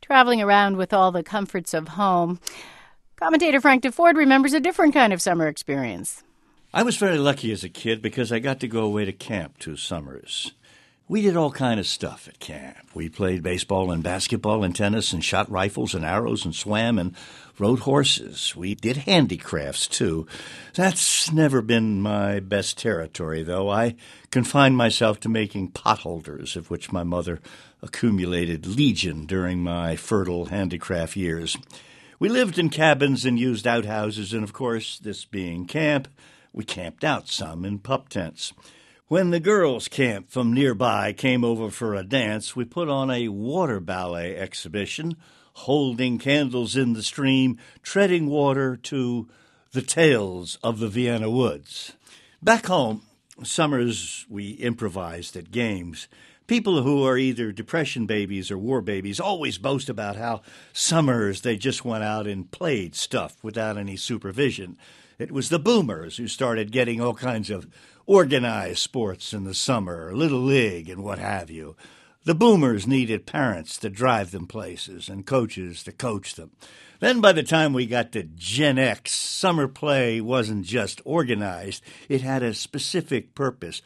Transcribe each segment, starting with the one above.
traveling around with all the comforts of home. Commentator Frank DeFord remembers a different kind of summer experience. I was very lucky as a kid because I got to go away to camp 2 summers. We did all kind of stuff at camp. We played baseball and basketball and tennis and shot rifles and arrows and swam and rode horses. We did handicrafts, too. That's never been my best territory, though. I confined myself to making potholders, of which my mother accumulated legion during my fertile handicraft years. We lived in cabins and used outhouses, and, of course, this being camp, we camped out some in pup tents. When the girls' camp from nearby came over for a dance, we put on a water ballet exhibition, holding candles in the stream, treading water to the tales of the Vienna woods. Back home, summers we improvised at games. People who are either depression babies or war babies always boast about how summers they just went out and played stuff without any supervision. It was the boomers who started getting all kinds of organized sports in the summer, Little League and what have you. The boomers needed parents to drive them places and coaches to coach them. Then by the time we got to Gen X, summer play wasn't just organized. It had a specific purpose,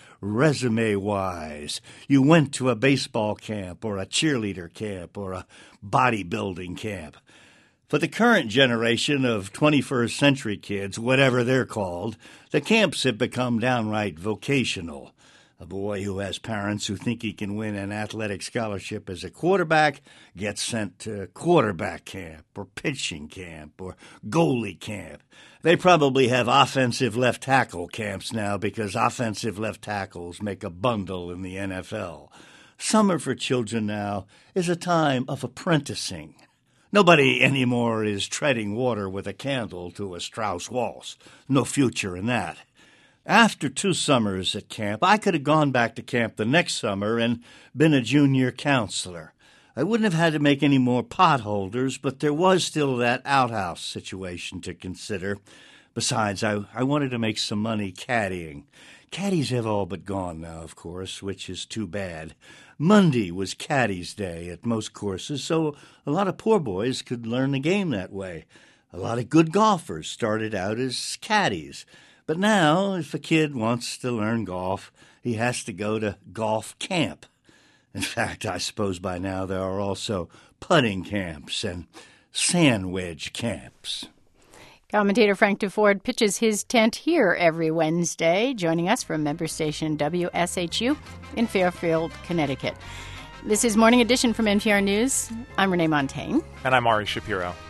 resume-wise. You went to a baseball camp or a cheerleader camp or a bodybuilding camp. For the current generation of 21st century kids, whatever they're called, the camps have become downright vocational. A boy who has parents who think he can win an athletic scholarship as a quarterback gets sent to quarterback camp or pitching camp or goalie camp. They probably have offensive left tackle camps now because offensive left tackles make a bundle in the NFL. Summer for children now is a time of apprenticing. Nobody anymore is treading water with a candle to a Strauss waltz. No future in that. After 2 summers at camp, I could have gone back to camp the next summer and been a junior counselor. I wouldn't have had to make any more potholders, but there was still that outhouse situation to consider. Besides, I wanted to make some money caddying. Caddies have all but gone now, of course, which is too bad. Monday was caddies' day at most courses, so a lot of poor boys could learn the game that way. A lot of good golfers started out as caddies. But now, if a kid wants to learn golf, he has to go to golf camp. In fact, I suppose by now there are also putting camps and sand wedge camps. Commentator Frank DeFord pitches his tent here every Wednesday, joining us from member station WSHU in Fairfield, Connecticut. This is Morning Edition from NPR News. I'm Renee Montaigne. And I'm Ari Shapiro.